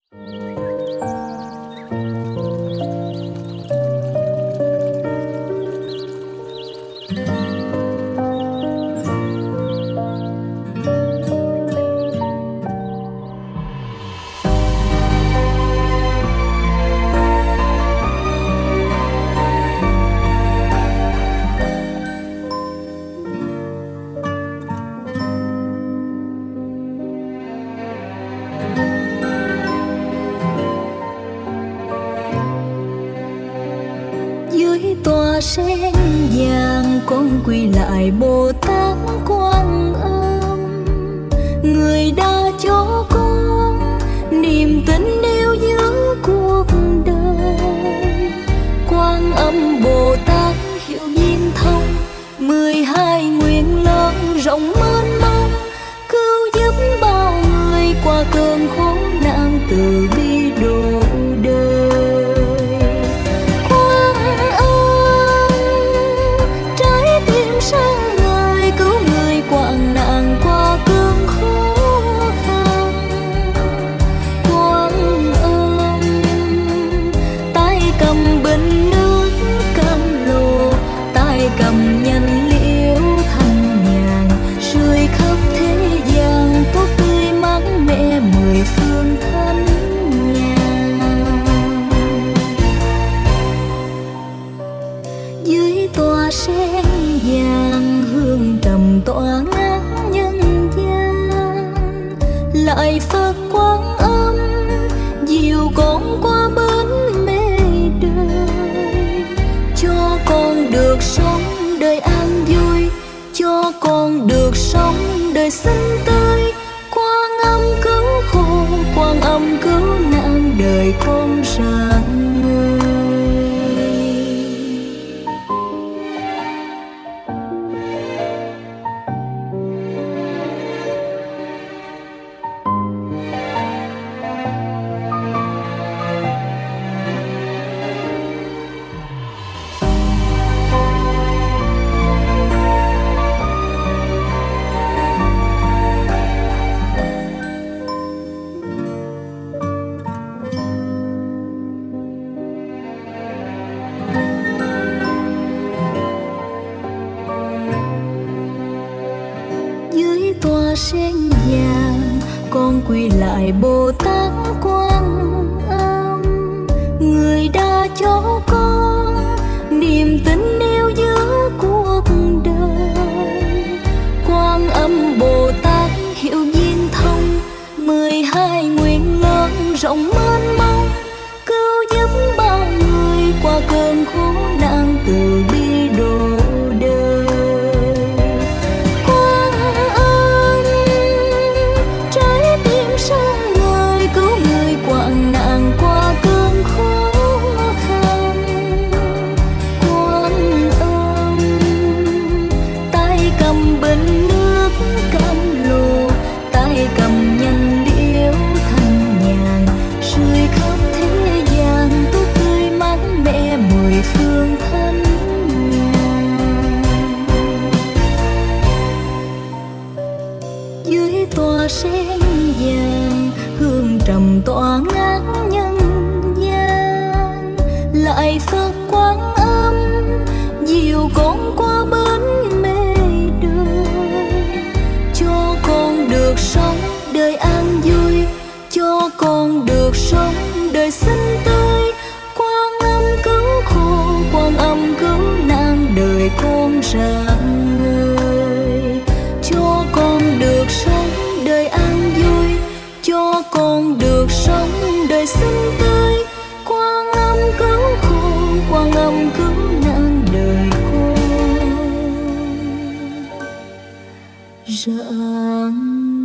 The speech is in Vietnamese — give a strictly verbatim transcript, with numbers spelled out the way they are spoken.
Tòa sen vàng con quỳ lại Bồ Tát Quan Âm, người đã cho con niềm tin yêu giữa cuộc đời. Quan Âm Bồ Tát hiểu viên thông, mười hai nguyện lớn rộng mênh mông, cứu giúp bao người qua cơn khổ nạn, từ bi độ đời. Sáng ngời cứu người quạng nạn qua cơn khó khăn. Quan Âm tay cầm bình nước cam lồ, tay cầm nhành liễu thanh nhàn, sưởi khắp thế gian tốt tươi mát mẻ mười phương thanh nhàn. Dưới tòa sen vàng hương trầm tỏa ngát nhân gian, lại Phật Quan Âm dìu con qua bến mê đời, cho con được sống đời an vui, cho con được sống đời xinh tươi. Quan Âm cứu khổ, Quan Âm cứu nạn, đời con rạng ngời. Tòa sen vàng con quỳ lại Bồ Tát Quan Âm, người đã cho con niềm tin yêu giữa cuộc đời. Quan Âm Bồ Tát hiểu viên thông, mười hai nguyện lớn rộng mênh mông, cứu giúp bao người qua cơn khổ nạn, từ bi độ đời. Sáng ngời cứu người quạng nạn qua cơn khó khăn. Quan Âm tay cầm bình nước cam lồ, tay cầm nhành liễu thanh nhàn, sưởi khắp thế gian tốt tươi mát mẻ mười phương thanh nhàn. Dưới tòa sen vàng hương trầm tỏa ngát nhân gian, lại Phật Quan Âm dìu con qua bến mê đời, cho con được sống đời an vui, cho con được sống đời xinh tươi. Quan Âm cứu khổ, Quan Âm cứu nạn, đời con rạng ngời, cho con được sống đời an vui, cho con được sống đời xinh tươi. Quan Âm cứu khổ, Quan Âm cứu nạn, đời con rạng